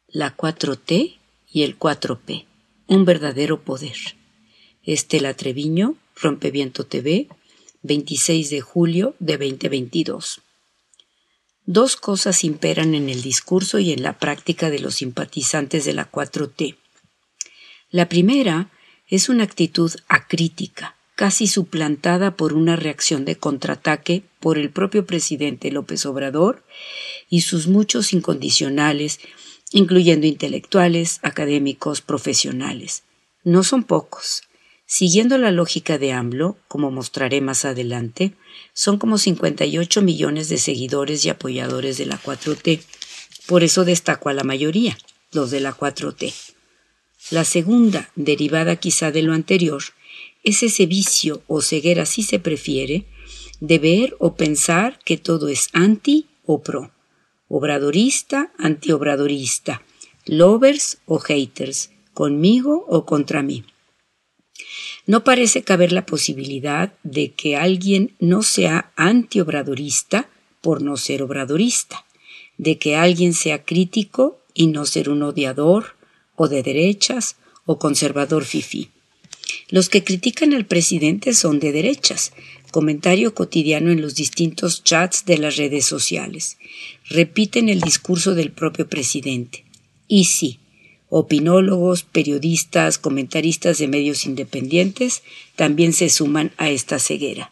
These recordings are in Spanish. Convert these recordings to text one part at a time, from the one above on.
La 4T y el 4P, un verdadero poder. Estela Treviño, Rompeviento TV, 26 de julio de 2022. Dos cosas imperan en el discurso y en la práctica de los simpatizantes de la 4T. La primera es una actitud acrítica, casi suplantada por una reacción de contraataque por el propio presidente López Obrador y sus muchos incondicionales, incluyendo intelectuales, académicos, profesionales. No son pocos. Siguiendo la lógica de AMLO, como mostraré más adelante, son como 58 millones de seguidores y apoyadores de la 4T. Por eso destaco a la mayoría, los de la 4T. La segunda, derivada quizá de lo anterior, es ese vicio o ceguera, si se prefiere, de ver o pensar que todo es anti o pro, obradorista, antiobradorista, lovers o haters, conmigo o contra mí. No parece caber la posibilidad de que alguien no sea antiobradorista por no ser obradorista, de que alguien sea crítico y no ser un odiador o de derechas o conservador fifí. Los que critican al presidente son de derechas, comentario cotidiano en los distintos chats de las redes sociales. Repiten el discurso del propio presidente. Y sí, opinólogos, periodistas, comentaristas de medios independientes también se suman a esta ceguera.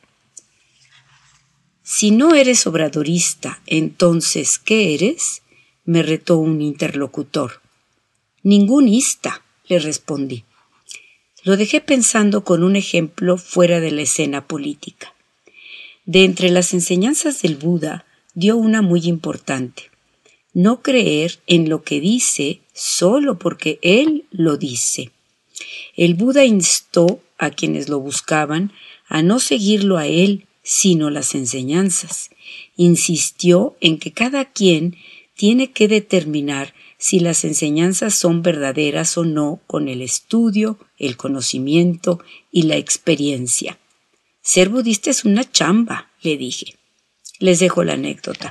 Si no eres obradorista, entonces, ¿qué eres?, me retó un interlocutor. Ningunista, le respondí. Lo dejé pensando con un ejemplo fuera de la escena política. De entre las enseñanzas del Buda, dio una muy importante. No creer en lo que dice solo porque él lo dice. El Buda instó a quienes lo buscaban a no seguirlo a él, sino las enseñanzas. Insistió en que cada quien tiene que determinar si las enseñanzas son verdaderas o no con el estudio, el conocimiento y la experiencia. Ser budista es una chamba, le dije. Les dejo la anécdota.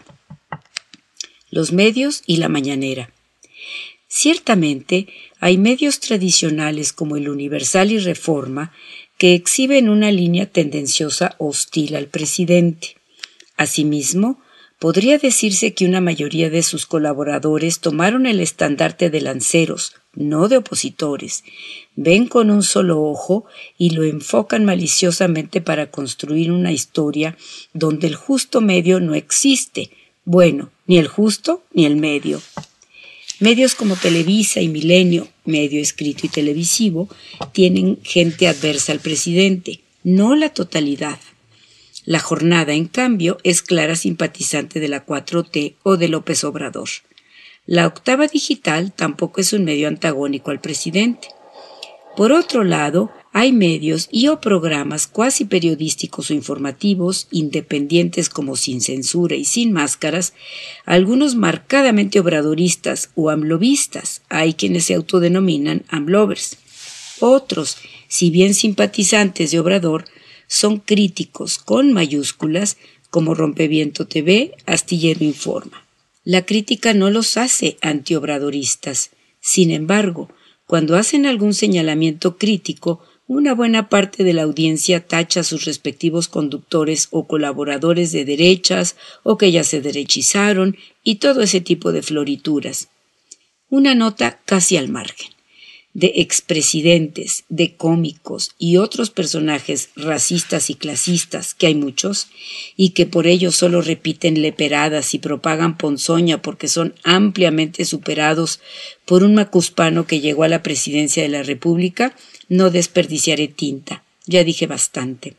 Los medios y la mañanera. Ciertamente, hay medios tradicionales como el Universal y Reforma que exhiben una línea tendenciosa hostil al presidente. Asimismo, podría decirse que una mayoría de sus colaboradores tomaron el estandarte de lanceros, no de opositores. Ven con un solo ojo y lo enfocan maliciosamente para construir una historia donde el justo medio no existe. Bueno, ni el justo ni el medio. Medios como Televisa y Milenio, medio escrito y televisivo, tienen gente adversa al presidente, no la totalidad. La Jornada, en cambio, es clara simpatizante de la 4T o de López Obrador. La Octava Digital tampoco es un medio antagónico al presidente. Por otro lado, hay medios y o programas cuasi periodísticos o informativos, independientes como Sin Censura y Sin Máscaras, algunos marcadamente obradoristas o amlovistas, hay quienes se autodenominan amlovers. Otros, si bien simpatizantes de Obrador, son críticos con mayúsculas como Rompeviento TV, Astillero Informa. La crítica no los hace antiobradoristas. Sin embargo, cuando hacen algún señalamiento crítico, una buena parte de la audiencia tacha a sus respectivos conductores o colaboradores de derechas o que ya se derechizaron y todo ese tipo de florituras. Una nota casi al margen. De expresidentes, de cómicos y otros personajes racistas y clasistas, que hay muchos, y que por ello solo repiten leperadas y propagan ponzoña porque son ampliamente superados por un macuspano que llegó a la presidencia de la República, no desperdiciaré tinta. Ya dije bastante.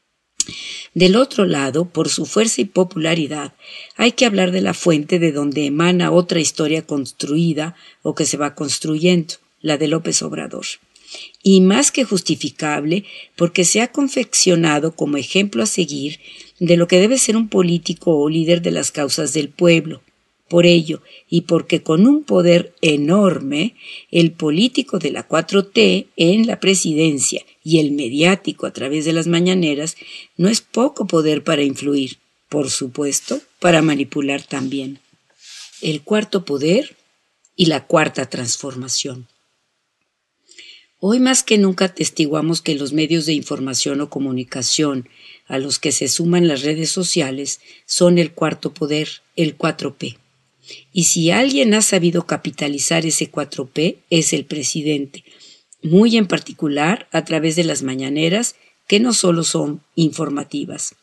Del otro lado, por su fuerza y popularidad, hay que hablar de la fuente de donde emana otra historia construida o que se va construyendo, la de López Obrador. Y más que justificable, porque se ha confeccionado como ejemplo a seguir de lo que debe ser un político o líder de las causas del pueblo. Por ello, y porque con un poder enorme, el político de la 4T en la presidencia y el mediático a través de las mañaneras no es poco poder para influir, por supuesto, para manipular también. El cuarto poder, y la cuarta transformación. Hoy más que nunca atestiguamos que los medios de información o comunicación a los que se suman las redes sociales son el cuarto poder, el 4P. Y si alguien ha sabido capitalizar ese 4P es el presidente, muy en particular a través de las mañaneras, que no solo son informativas.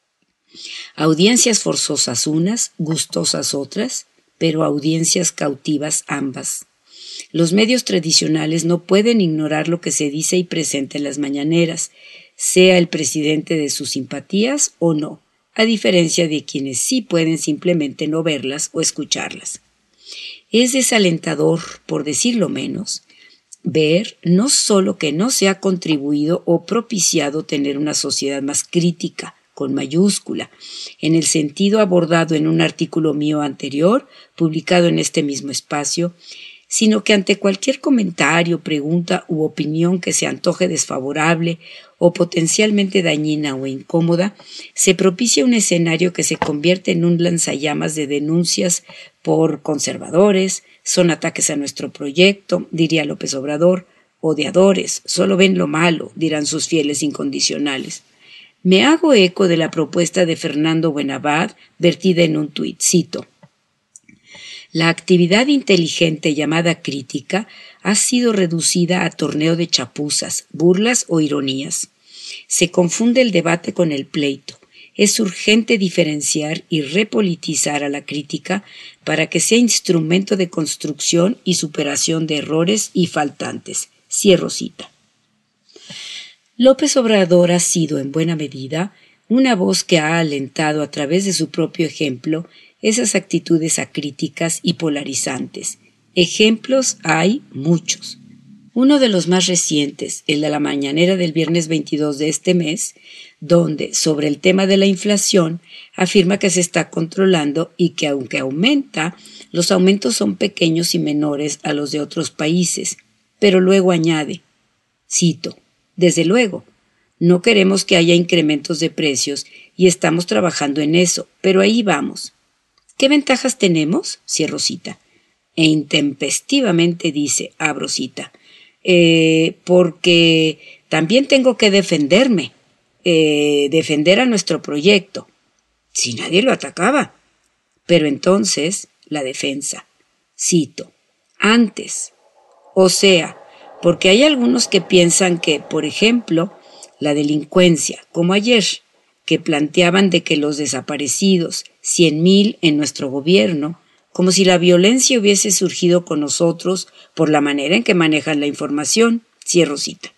Audiencias forzosas unas, gustosas otras, pero audiencias cautivas ambas. Los medios tradicionales no pueden ignorar lo que se dice y presenta en las mañaneras, sea el presidente de sus simpatías o no, a diferencia de quienes sí pueden simplemente no verlas o escucharlas. Es desalentador, por decirlo menos, ver no solo que no se ha contribuido o propiciado tener una sociedad más crítica, con mayúscula, en el sentido abordado en un artículo mío anterior, publicado en este mismo espacio, sino que ante cualquier comentario, pregunta u opinión que se antoje desfavorable o potencialmente dañina o incómoda, se propicia un escenario que se convierte en un lanzallamas de denuncias por conservadores, son ataques a nuestro proyecto, diría López Obrador, odiadores, solo ven lo malo, dirán sus fieles incondicionales. Me hago eco de la propuesta de Fernando Buenabad, vertida en un tuit, cito: la actividad inteligente llamada crítica ha sido reducida a torneo de chapuzas, burlas o ironías. Se confunde el debate con el pleito. Es urgente diferenciar y repolitizar a la crítica para que sea instrumento de construcción y superación de errores y faltantes. Cierro cita. López Obrador ha sido, en buena medida, una voz que ha alentado a través de su propio ejemplo esas actitudes acríticas y polarizantes. Ejemplos hay muchos. Uno de los más recientes, el de la mañanera del viernes 22 de este mes, donde, sobre el tema de la inflación, afirma que se está controlando y que aunque aumenta, los aumentos son pequeños y menores a los de otros países, pero luego añade, cito, desde luego, no queremos que haya incrementos de precios y estamos trabajando en eso, pero ahí vamos. ¿Qué ventajas tenemos? Cierro cita. E intempestivamente dice, abro cita, porque también tengo que defenderme, defender a nuestro proyecto. Si nadie lo atacaba. Pero entonces, la defensa. Cito, antes. O sea, porque hay algunos que piensan que, por ejemplo, la delincuencia, como ayer, que planteaban de que los desaparecidos, 100,000 en nuestro gobierno, como si la violencia hubiese surgido con nosotros por la manera en que manejan la información, cierro cita.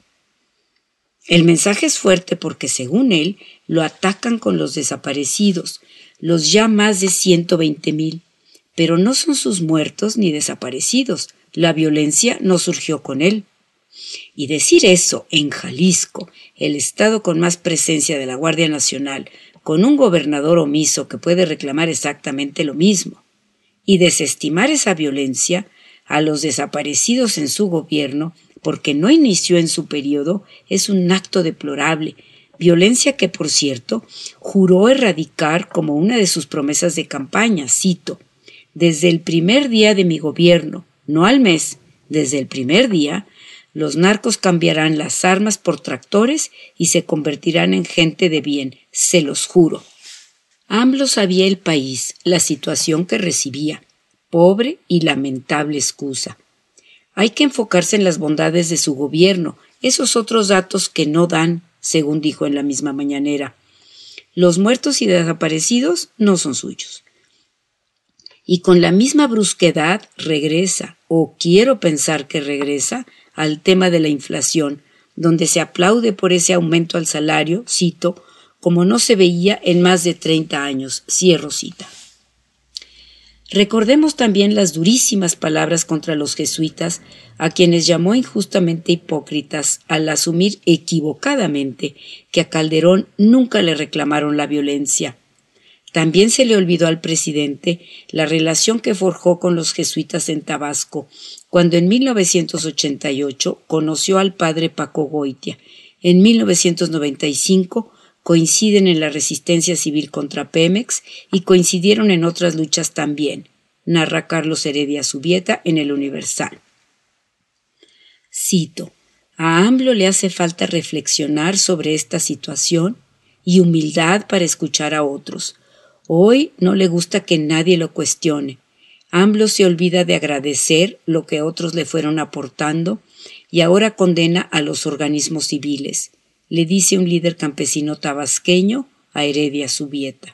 El mensaje es fuerte porque, según él, lo atacan con los desaparecidos, los ya más de 120,000, pero no son sus muertos ni desaparecidos, la violencia no surgió con él. Y decir eso en Jalisco, el estado con más presencia de la Guardia Nacional, con un gobernador omiso que puede reclamar exactamente lo mismo, y desestimar esa violencia a los desaparecidos en su gobierno porque no inició en su periodo, es un acto deplorable, violencia que, por cierto, juró erradicar como una de sus promesas de campaña, cito, desde el primer día de mi gobierno, no al mes, desde el primer día, los narcos cambiarán las armas por tractores y se convertirán en gente de bien, se los juro. AMLO sabía el país, la situación que recibía, pobre y lamentable excusa. Hay que enfocarse en las bondades de su gobierno, esos otros datos que no dan, según dijo en la misma mañanera. Los muertos y desaparecidos no son suyos. Y con la misma brusquedad regresa, o quiero pensar que regresa, al tema de la inflación, donde se aplaude por ese aumento al salario, cito, como no se veía en más de 30 años, cierro cita. Recordemos también las durísimas palabras contra los jesuitas, a quienes llamó injustamente hipócritas al asumir equivocadamente que a Calderón nunca le reclamaron la violencia. También se le olvidó al presidente la relación que forjó con los jesuitas en Tabasco, cuando en 1988 conoció al padre Paco Goitia. En 1995 coinciden en la resistencia civil contra Pemex y coincidieron en otras luchas también. narra Carlos Heredia Zubieta en El Universal. Cito: a AMLO le hace falta reflexionar sobre esta situación y humildad para escuchar a otros. Hoy no le gusta que nadie lo cuestione. AMLO se olvida de agradecer lo que otros le fueron aportando y ahora condena a los organismos civiles, le dice un líder campesino tabasqueño a Heredia Zubieta.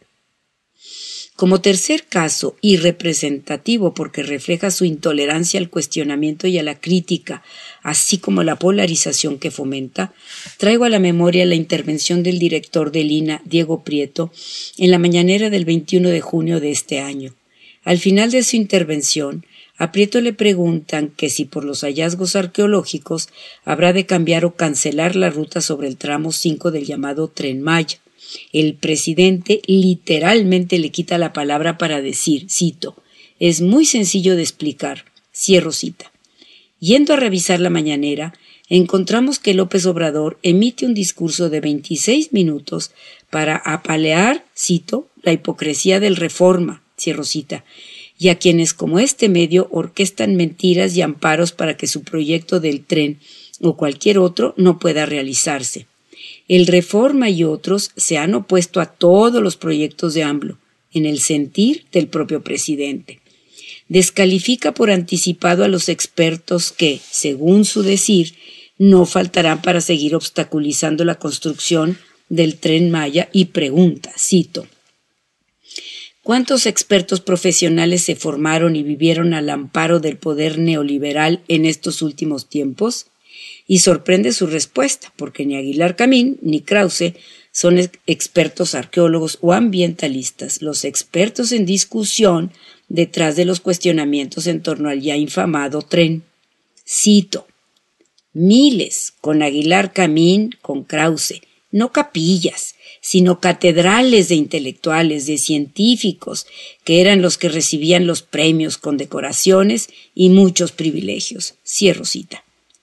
Como tercer caso, y representativo porque refleja su intolerancia al cuestionamiento y a la crítica, así como la polarización que fomenta, traigo a la memoria la intervención del director del INAH, Diego Prieto, en la mañanera del 21 de junio de este año. Al final de su intervención, a Prieto le preguntan que si por los hallazgos arqueológicos habrá de cambiar o cancelar la ruta sobre el tramo 5 del llamado Tren Maya. El presidente literalmente le quita la palabra para decir, cito: es muy sencillo de explicar, cierro cita. Yendo a revisar la mañanera, encontramos que López Obrador emite un discurso de 26 minutos para apalear, cito, la hipocresía del Reforma, cierro cita, y a quienes como este medio orquestan mentiras y amparos para que su proyecto del tren o cualquier otro no pueda realizarse. El Reforma y otros se han opuesto a todos los proyectos de AMLO, en el sentir del propio presidente. Descalifica por anticipado a los expertos que, según su decir, no faltarán para seguir obstaculizando la construcción del Tren Maya y pregunta, cito: ¿cuántos expertos profesionales se formaron y vivieron al amparo del poder neoliberal en estos últimos tiempos? Y sorprende su respuesta, porque ni Aguilar Camín ni Krause son expertos arqueólogos o ambientalistas. Los expertos en discusión detrás de los cuestionamientos en torno al ya infamado tren. Cito: miles, con Aguilar Camín, con Krause, no capillas, sino catedrales de intelectuales, de científicos, que eran los que recibían los premios, condecoraciones y muchos privilegios. Cierro cita.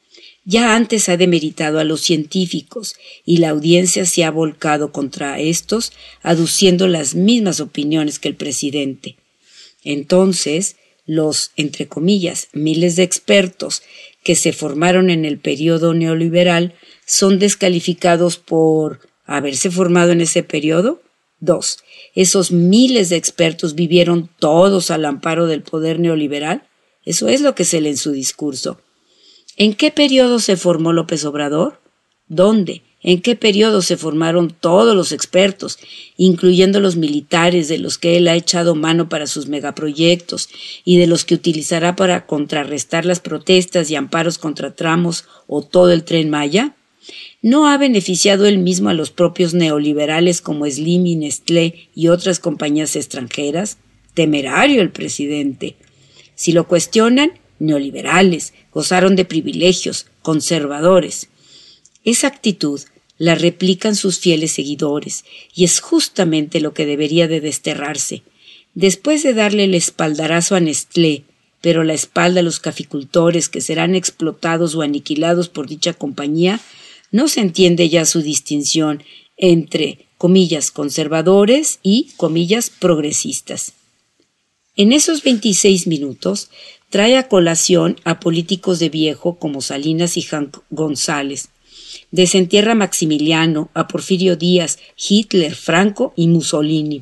Ya antes ha demeritado a los científicos y la audiencia se ha volcado contra estos, aduciendo las mismas opiniones que el presidente. Entonces, los, entre comillas, miles de expertos que se formaron en el periodo neoliberal son descalificados por haberse formado en ese periodo. 2. ¿Esos miles de expertos vivieron todos al amparo del poder neoliberal? Eso es lo que se lee en su discurso. ¿En qué periodo se formó López Obrador? ¿Dónde? ¿En qué periodo se formaron todos los expertos, incluyendo los militares de los que él ha echado mano para sus megaproyectos y de los que utilizará para contrarrestar las protestas y amparos contra tramos o todo el Tren Maya? ¿No ha beneficiado él mismo a los propios neoliberales como Slim y Nestlé y otras compañías extranjeras? Temerario el presidente. Si lo cuestionan, neoliberales, gozaron de privilegios, conservadores. Esa actitud la replican sus fieles seguidores y es justamente lo que debería de desterrarse. Después de darle el espaldarazo a Nestlé, pero la espalda a los caficultores que serán explotados o aniquilados por dicha compañía, no se entiende ya su distinción entre, comillas, conservadores y, comillas, progresistas. En esos 26 minutos trae a colación a políticos de viejo como Salinas y Hank González. Desentierra a Maximiliano, a Porfirio Díaz, Hitler, Franco y Mussolini.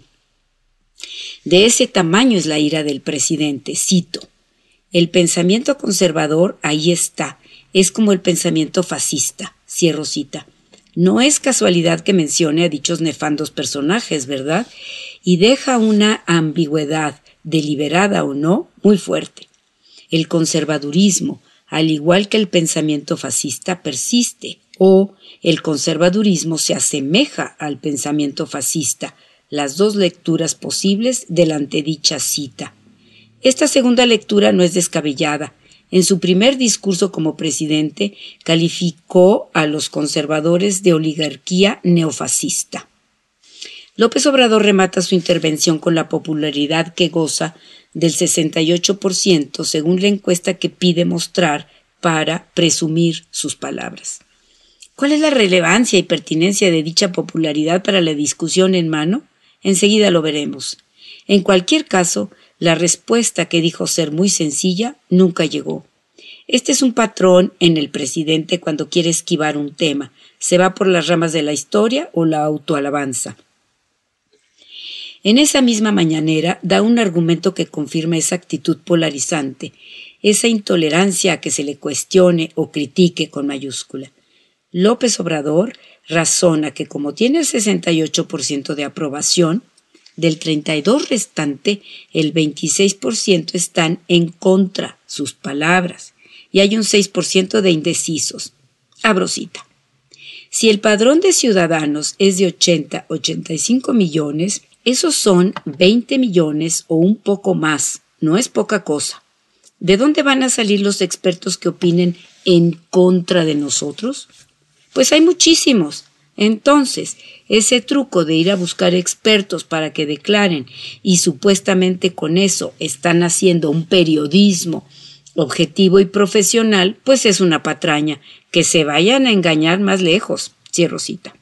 De ese tamaño es la ira del presidente, cito: el pensamiento conservador ahí está, es como el pensamiento fascista, cierro cita. No es casualidad que mencione a dichos nefandos personajes, ¿verdad? Y deja una ambigüedad, deliberada o no, muy fuerte. El conservadurismo, al igual que el pensamiento fascista, persiste, o el conservadurismo se asemeja al pensamiento fascista, las dos lecturas posibles de la antedicha cita. Esta segunda lectura no es descabellada. En su primer discurso como presidente, calificó a los conservadores de oligarquía neofascista. López Obrador remata su intervención con la popularidad que goza del 68% según la encuesta que pide mostrar para presumir sus palabras. ¿Cuál es la relevancia y pertinencia de dicha popularidad para la discusión en mano? Enseguida lo veremos. En cualquier caso, La respuesta, que dijo ser muy sencilla, nunca llegó. Este es un patrón en el presidente cuando quiere esquivar un tema. Se va por las ramas de la historia o la autoalabanza. En esa misma mañanera da un argumento que confirma esa actitud polarizante, esa intolerancia a que se le cuestione o critique con mayúscula. López Obrador razona que como tiene el 68% de aprobación, del 32% restante, el 26% están en contra, sus palabras, y hay un 6% de indecisos. Abro cita. Si el padrón de ciudadanos es de 85 millones, esos son 20 millones o un poco más, no es poca cosa. ¿De dónde van a salir los expertos que opinen en contra de nosotros? Pues hay muchísimos. Entonces, ese truco de ir a buscar expertos para que declaren y supuestamente con eso están haciendo un periodismo objetivo y profesional, pues es una patraña. Que se vayan a engañar más lejos. Cierro cita.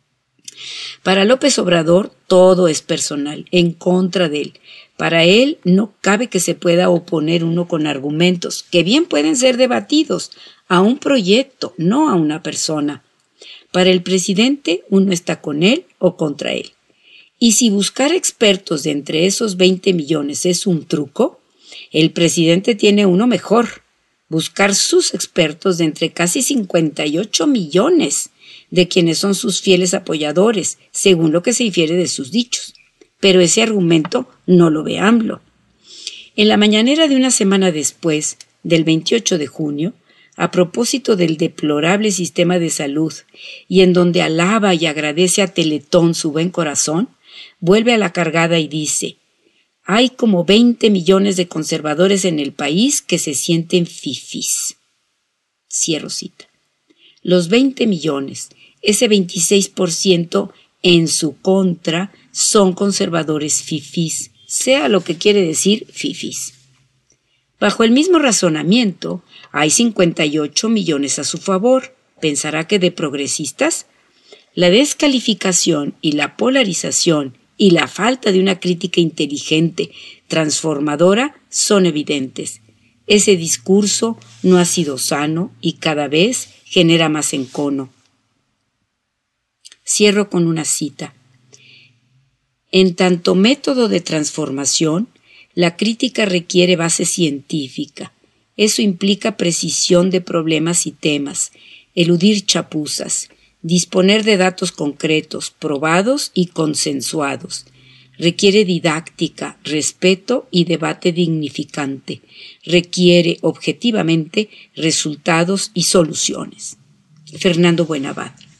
Para López Obrador todo es personal, en contra de él. Para él no cabe que se pueda oponer uno con argumentos, que bien pueden ser debatidos, a un proyecto, no a una persona. Para el presidente, uno está con él o contra él. Y si buscar expertos de entre esos 20 millones es un truco, el presidente tiene uno mejor: buscar sus expertos de entre casi 58 millones, de quienes son sus fieles apoyadores, según lo que se infiere de sus dichos. Pero ese argumento no lo ve AMLO. En la mañanera de una semana después, del 28 de junio, a propósito del deplorable sistema de salud y en donde alaba y agradece a Teletón su buen corazón, vuelve a la cargada y dice: hay como 20 millones de conservadores en el país que se sienten fifís. Cierro cita. Los 20 millones, ese 26% en su contra, son conservadores fifís, sea lo que quiere decir fifís. Bajo el mismo razonamiento, hay 58 millones a su favor. ¿Pensará que de progresistas? La descalificación y la polarización y la falta de una crítica inteligente, transformadora, son evidentes. Ese discurso no ha sido sano y cada vez genera más encono. Cierro con una cita. En tanto método de transformación, la crítica requiere base científica. Eso implica precisión de problemas y temas, eludir chapuzas, disponer de datos concretos, probados y consensuados. Requiere didáctica, respeto y debate dignificante. Requiere, objetivamente, resultados y soluciones. Fernando Buenabad.